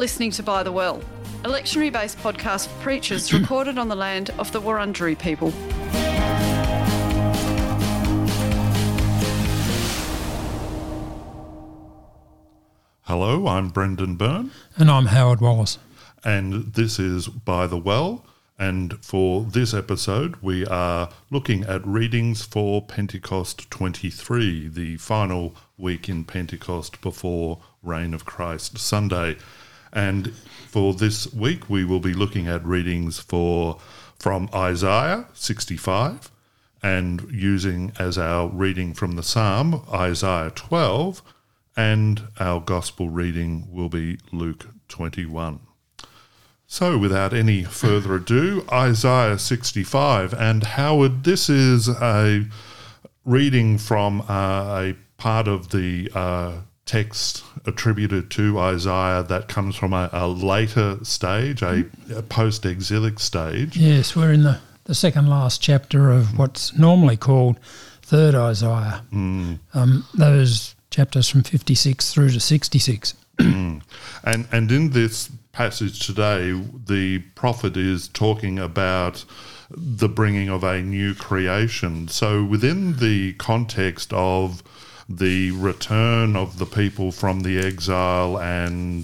listening to By the Well, a lectionary-based podcast for preachers recorded on the land of the Wurundjeri people. Hello, I'm Brendan Byrne. And I'm Howard Wallace. And this is By the Well. And for this episode, we are looking at readings for Pentecost 23, the final week in Pentecost before Reign of Christ Sunday. And for this week, we will be looking at readings from Isaiah 65 and using as our reading from the Psalm, Isaiah 12, and our gospel reading will be Luke 21. So without any further ado, Isaiah 65. And Howard, this is a reading from a part of the text attributed to Isaiah that comes from a later stage, a post-exilic stage. Yes, we're in the second last chapter of what's normally called Third Isaiah. Those chapters from 56 through to 66. And in this passage today, the prophet is talking about the bringing of a new creation. So within the context of the return of the people from the exile and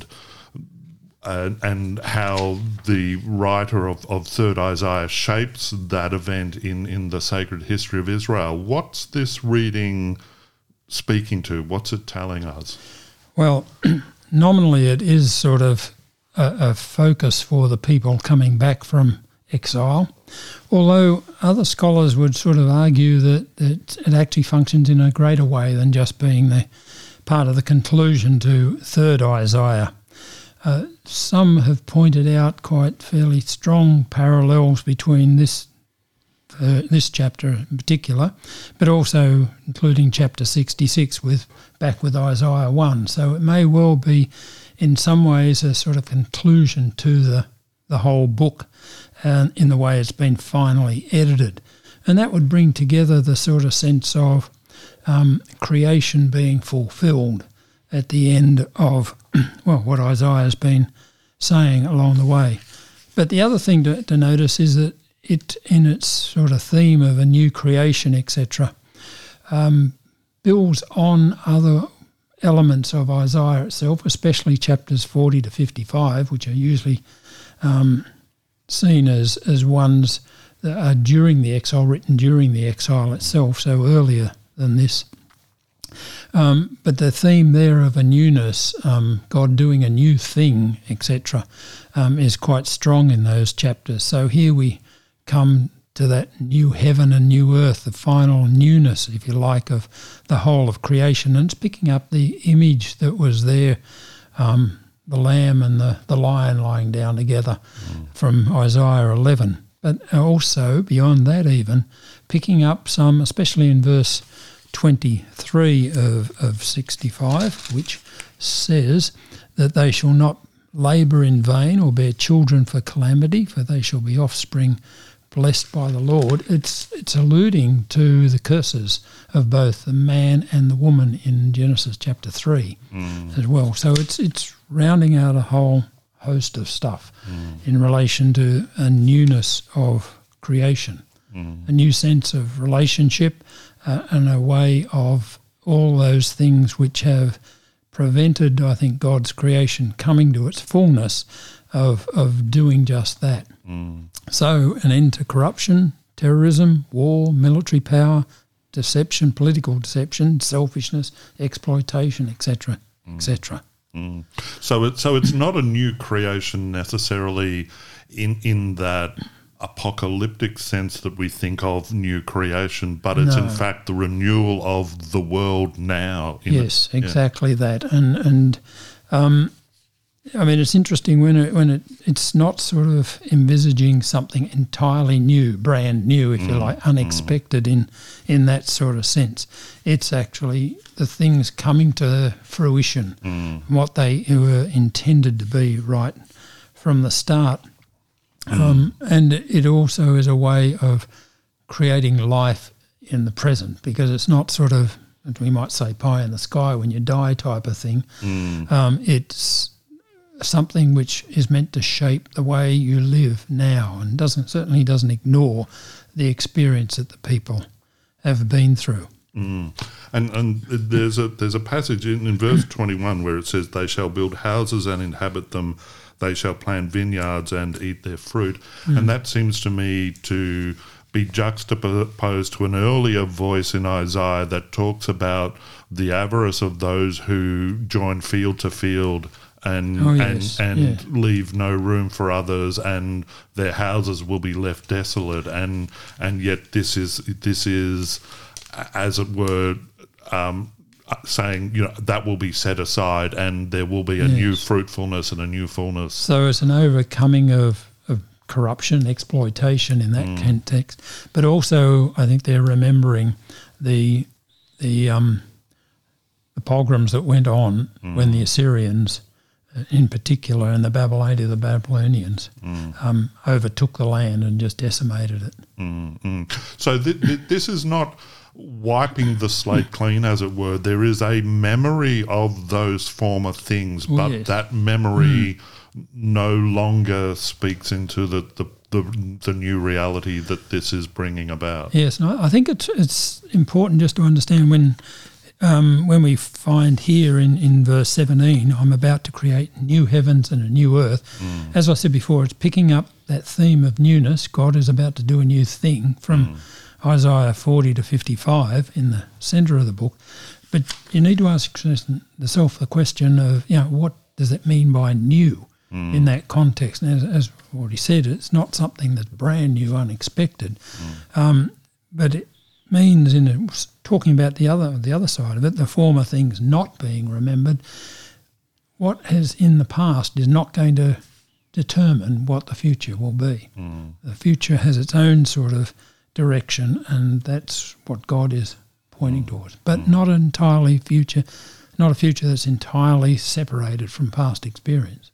how the writer of Third Isaiah shapes that event in the sacred history of Israel, what's this reading speaking to? What's it telling us? Well, nominally it is sort of a focus for the people coming back from exile, although other scholars would sort of argue that it actually functions in a greater way than just being the part of the conclusion to Third Isaiah. Some have pointed out quite fairly strong parallels between this chapter in particular, but also including chapter 66 with Isaiah 1. So it may well be in some ways a sort of conclusion to the whole book in the way it's been finally edited. And that would bring together the sort of sense of creation being fulfilled at the end of, what Isaiah's been saying along the way. But the other thing to notice is that it, in its sort of theme of a new creation, etc., builds on other elements of Isaiah itself, especially chapters 40 to 55, which are usually seen as ones that are written during the exile itself, so earlier than this. But the theme there of a newness, God doing a new thing, etc., is quite strong in those chapters. So here we come to that new heaven and new earth, the final newness, if you like, of the whole of creation. And it's picking up the image that was there, the lamb and the lion lying down together from Isaiah 11. But also, beyond that even, picking up some, especially in verse 23 of 65, which says that they shall not labour in vain or bear children for calamity, for they shall be offspring blessed by the Lord. It's alluding to the curses of both the man and the woman in Genesis chapter 3 as well. So it's rounding out a whole host of stuff in relation to a newness of creation, a new sense of relationship, and a way of all those things which have prevented, I think, God's creation coming to its fullness of doing just that. So an end to corruption, terrorism, war, military power, deception, political deception, selfishness, exploitation, etc., etc. So it's not a new creation necessarily in that apocalyptic sense that we think of new creation, but it's in fact the renewal of the world now. Yes, exactly that. And I mean, it's interesting when it's not sort of envisaging something entirely new, brand new, if you like, unexpected in that sort of sense. It's actually the things coming to fruition, what they were intended to be right from the start. And it also is a way of creating life in the present, because it's not sort of, we might say, pie in the sky when you die type of thing. It's something which is meant to shape the way you live now, and certainly doesn't ignore the experience that the people have been through. And there's a passage in verse 21 where it says, "They shall build houses and inhabit them. They shall plant vineyards and eat their fruit." And that seems to me to be juxtaposed to an earlier voice in Isaiah that talks about the avarice of those who join field to field and leave no room for others, and their houses will be left desolate. And yet this is, as it were, saying, that will be set aside, and there will be a new fruitfulness and a new fullness. So it's an overcoming of corruption, exploitation in that context, but also I think they're remembering the pogroms that went on when the Assyrians, in particular, and the Babylonians overtook the land and just decimated it. So this is not wiping the slate clean, as it were. There is a memory of those former things, but that memory no longer speaks into the new reality that this is bringing about. Yes, and I think it's important just to understand when we find here in verse 17, "I'm about to create new heavens and a new earth." As I said before, it's picking up that theme of newness. God is about to do a new thing from Isaiah 40 to 55 in the centre of the book. But you need to ask yourself the question of, what does it mean by new in that context? And as I've already said, it's not something that's brand new, unexpected. But it means, talking about the other side of it, the former things not being remembered, what has in the past is not going to determine what the future will be. The future has its own sort of direction, and that's what God is pointing towards. But not a future that's entirely separated from past experience.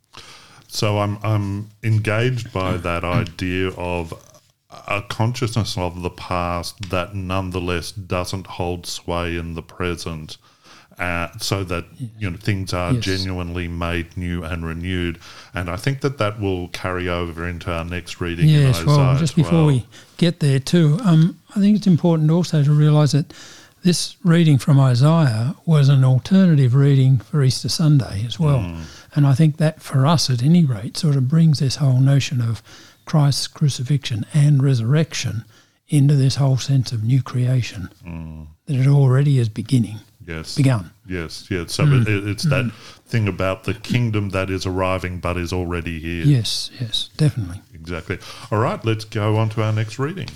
So I'm engaged by that idea of a consciousness of the past that nonetheless doesn't hold sway in the present, so that things are genuinely made new and renewed. And I think that will carry over into our next reading in Isaiah. Well, just before we get there too, I think it's important also to realise that this reading from Isaiah was an alternative reading for Easter Sunday as well. And I think that for us at any rate sort of brings this whole notion of Christ's crucifixion and resurrection into this whole sense of new creation, that it already is begun. Yes. So it's that thing about the kingdom that is arriving but is already here. Yes, definitely. Exactly. All right, let's go on to our next reading.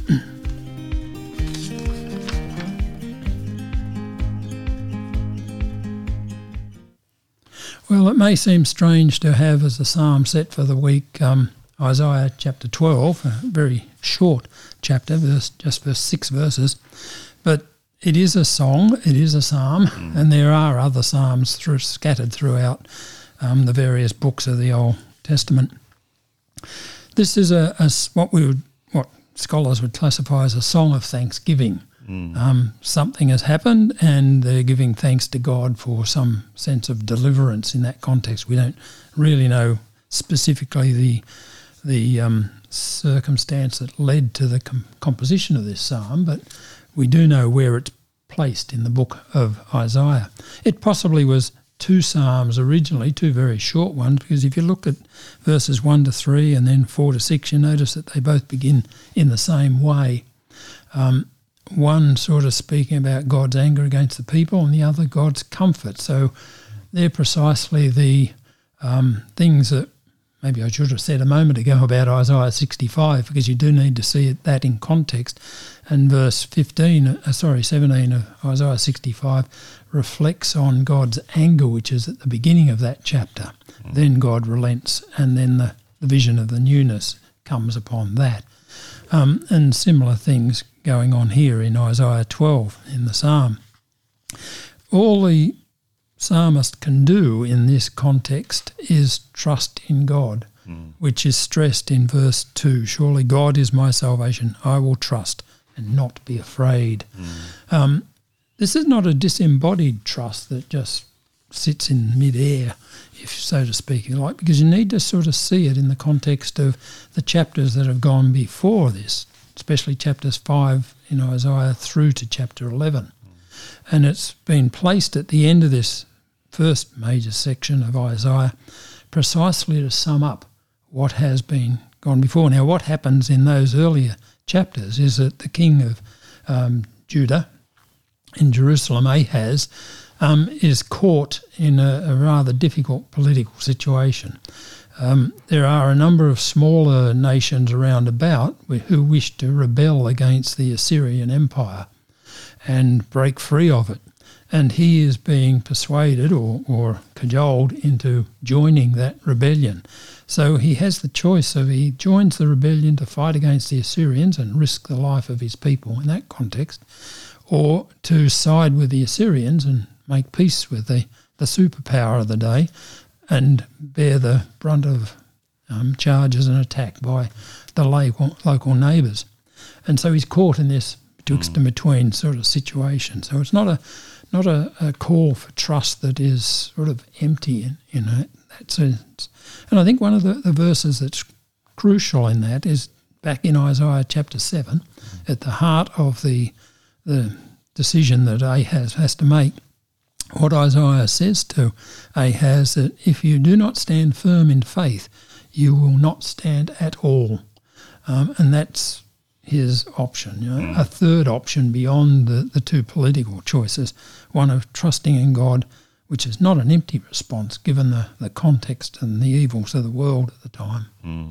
Well, it may seem strange to have as the psalm set for the week Isaiah chapter 12, a very short chapter, just 6 verses, but it is a song, it is a psalm, and there are other psalms scattered throughout the various books of the Old Testament. This is what scholars would classify as a song of thanksgiving. Something has happened and they're giving thanks to God for some sense of deliverance in that context. We don't really know specifically the circumstance that led to the composition of this psalm, but we do know where it's placed in the book of Isaiah. It possibly was 2 psalms originally, 2 very short ones, because if you look at verses 1 to 3 and then 4 to 6, you notice that they both begin in the same way. One sort of speaking about God's anger against the people and the other God's comfort. So they're precisely the things that maybe I should have said a moment ago about Isaiah 65, because you do need to see that in context. And verse 17 of Isaiah 65 reflects on God's anger, which is at the beginning of that chapter. Then God relents, and then the vision of the newness comes upon that. And similar things going on here in Isaiah 12 in the psalm. All the psalmist can do in this context is trust in God, which is stressed in verse 2. Surely God is my salvation. I will trust and not be afraid. This is not a disembodied trust that just sits in mid-air, if so to speak, if you like, because you need to sort of see it in the context of the chapters that have gone before this, especially chapters 5 in Isaiah through to chapter 11. And it's been placed at the end of this first major section of Isaiah precisely to sum up what has been gone before. Now, what happens in those earlier chapters is that the king of Judah in Jerusalem, Ahaz, is caught in a rather difficult political situation. There are a number of smaller nations around about who wish to rebel against the Assyrian Empire and break free of it. And he is being persuaded or cajoled into joining that rebellion. So he has the choice of he joins the rebellion to fight against the Assyrians and risk the life of his people in that context, or to side with the Assyrians and make peace with the superpower of the day and bear the brunt of charges and attack by the local neighbours. And so he's caught in this betwixt and between sort of situation. So it's not a call for trust that is sort of empty in that sense. And I think one of the verses that's crucial in that is back in Isaiah chapter 7, at the heart of the decision that Ahaz has to make. What Isaiah says to Ahaz, that if you do not stand firm in faith, you will not stand at all. And that's his option, a third option beyond the two political choices, one of trusting in God, which is not an empty response given the context and the evils of the world at the time.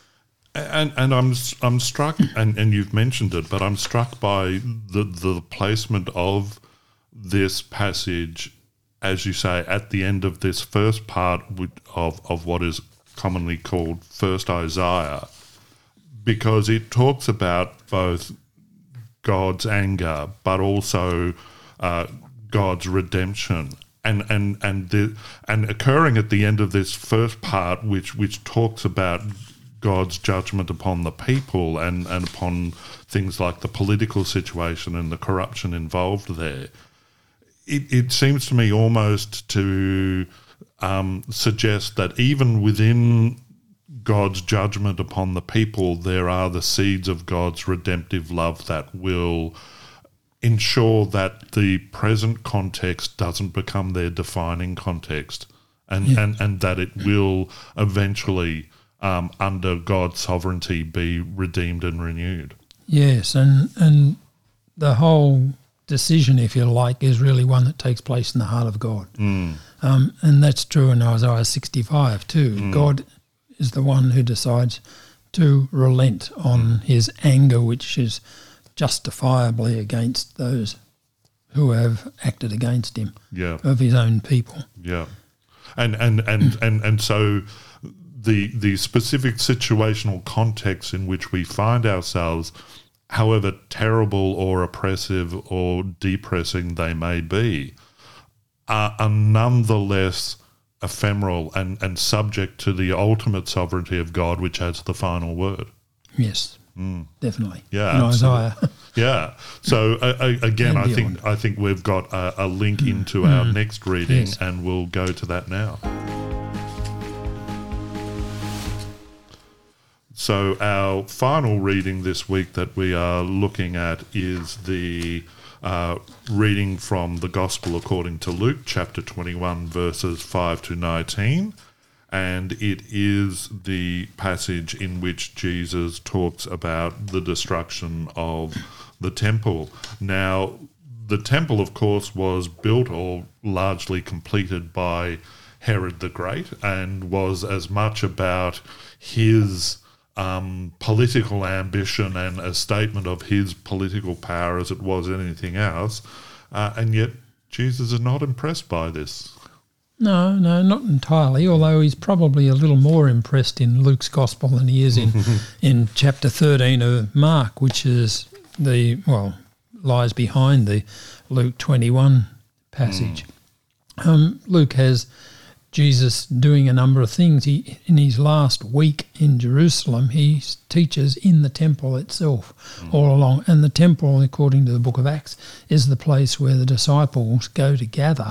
And I'm struck, and you've mentioned it, but I'm struck by the placement of this passage, as you say, at the end of this first part of what is commonly called First Isaiah, because it talks about both God's anger but also God's redemption. And occurring at the end of this first part, which talks about God's judgment upon the people and upon things like the political situation and the corruption involved there, it seems to me almost to suggest that even within God's judgment upon the people, there are the seeds of God's redemptive love that will ensure that the present context doesn't become their defining context, and that it will eventually, under God's sovereignty, be redeemed and renewed. Yes, and the whole decision, if you like, is really one that takes place in the heart of God. And that's true in Isaiah 65 too. God is the one who decides to relent on his anger, which is justifiably against those who have acted against him, of his own people. Yeah. And so the specific situational context in which we find ourselves, however terrible or oppressive or depressing they may be, are nonetheless ephemeral and subject to the ultimate sovereignty of God, which has the final word. Yes, definitely. Yeah, in Isaiah. Yeah. So again, I think we've got a link into our next reading, and we'll go to that now. So our final reading this week that we are looking at is the reading from the Gospel according to Luke, chapter 21, verses 5 to 19. And it is the passage in which Jesus talks about the destruction of the temple. Now, the temple, of course, was built or largely completed by Herod the Great and was as much about his political ambition and a statement of his political power as it was anything else. And yet Jesus is not impressed by this. No, not entirely, although he's probably a little more impressed in Luke's Gospel than he is in chapter 13 of Mark, which is lies behind the Luke 21 passage. Luke has Jesus doing a number of things. In his last week in Jerusalem, he teaches in the temple itself all along. And the temple, according to the book of Acts, is the place where the disciples go to gather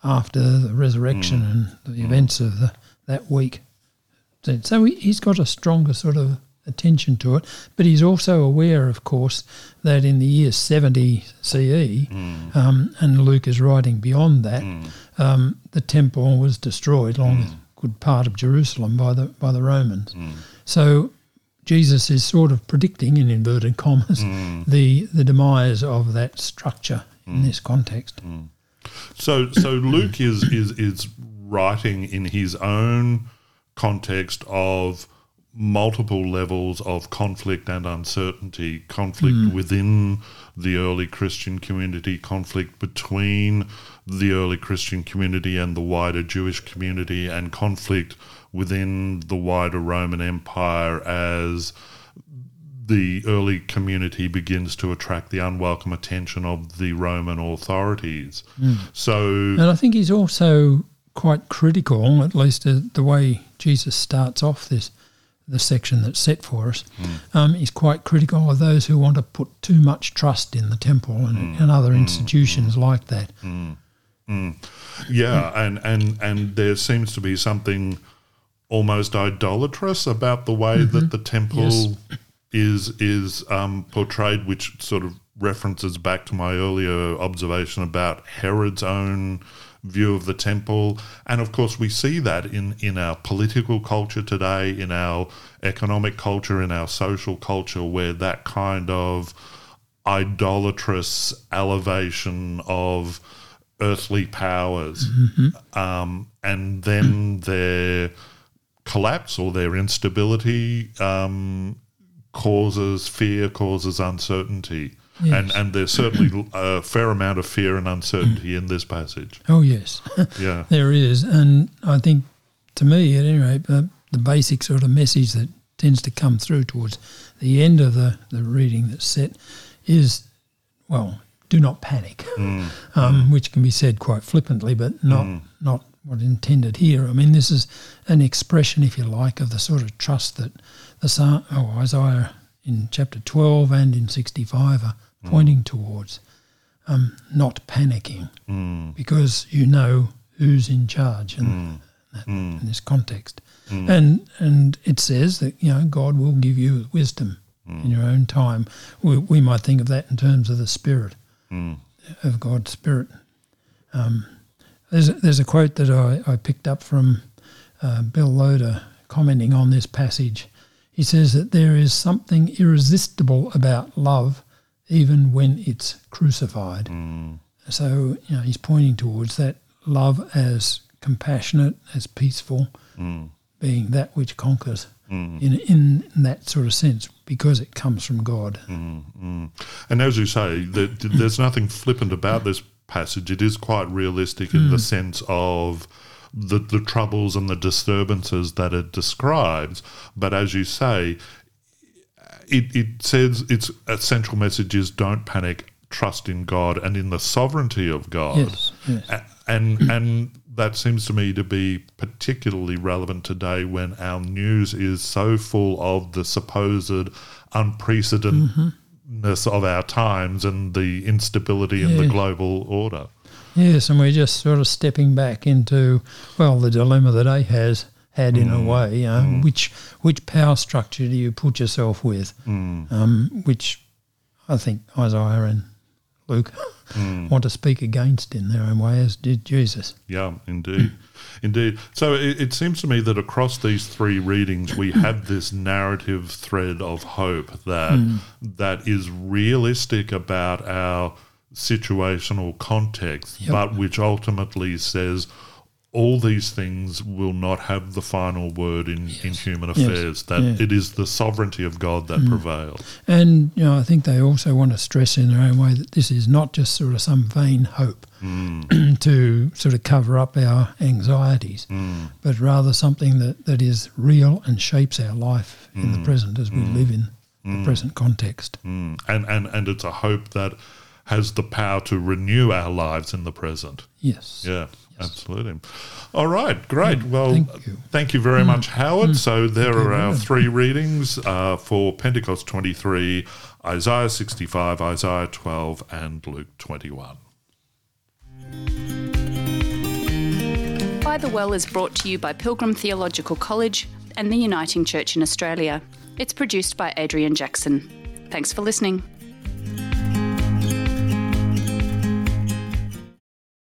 after the resurrection and the events of that week. So he's got a stronger sort of attention to it, but he's also aware, of course, that in the year 70 CE, and Luke is writing beyond that, the temple was destroyed, along with a good part of Jerusalem, by the Romans. So Jesus is sort of predicting, in inverted commas, the demise of that structure in this context. So Luke is writing in his own context of multiple levels of conflict and uncertainty, conflict within the early Christian community, conflict between the early Christian community and the wider Jewish community, and conflict within the wider Roman Empire as the early community begins to attract the unwelcome attention of the Roman authorities. And I think he's also quite critical, at least the way Jesus starts off the section that's set for us. He's quite critical of those who want to put too much trust in the temple and other institutions like that. Yeah, and there seems to be something almost idolatrous about the way that the temple is portrayed, which sort of references back to my earlier observation about Herod's own view of the temple. And of course we see that in our political culture today, in our economic culture, in our social culture, where that kind of idolatrous elevation of earthly powers and then their collapse or their instability causes fear, causes uncertainty. Yes. And there's certainly a fair amount of fear and uncertainty in this passage. Oh, yes. Yeah. There is. And I think, to me, at any rate, the basic sort of message that tends to come through towards the end of the reading that's set is, well, do not panic, which can be said quite flippantly, but not what intended here. I mean, this is an expression, if you like, of the sort of trust that Isaiah in chapter 12 and in 65 are pointing towards, not panicking, because you know who's in charge in this context. And it says that, God will give you wisdom in your own time. We might think of that in terms of the Spirit, of God's Spirit. There's a quote that I picked up from Bill Loader commenting on this passage. He says that there is something irresistible about love even when it's crucified. So, he's pointing towards that love as compassionate, as peaceful, being that which conquers in that sort of sense, because it comes from God. And as you say, there's nothing flippant about this passage. It is quite realistic in the sense of the troubles and the disturbances that it describes. But as you say, it says its central message is don't panic, trust in God and in the sovereignty of God. Yes. And that seems to me to be particularly relevant today when our news is so full of the supposed unprecedentedness of our times and the instability in the global order. Yes, and we're just sort of stepping back into, the dilemma that Ahaz had in a way. Which power structure do you put yourself with? Which I think Isaiah and Luke want to speak against in their own way, as did Jesus. Yeah, indeed. Indeed. So it seems to me that across these three readings we have this narrative thread of hope that is realistic about our situational context, but which ultimately says all these things will not have the final word in human affairs, that it is the sovereignty of God that prevails. And, I think they also want to stress in their own way that this is not just sort of some vain hope to sort of cover up our anxieties, but rather something that is real and shapes our life in the present as we live in the present context. And it's a hope that has the power to renew our lives in the present. Yes. Yeah, absolutely. All right, great. Well, thank you very much, Howard. So there are our three readings for Pentecost 23, Isaiah 65, Isaiah 12, and Luke 21. By the Well is brought to you by Pilgrim Theological College and the Uniting Church in Australia. It's produced by Adrian Jackson. Thanks for listening.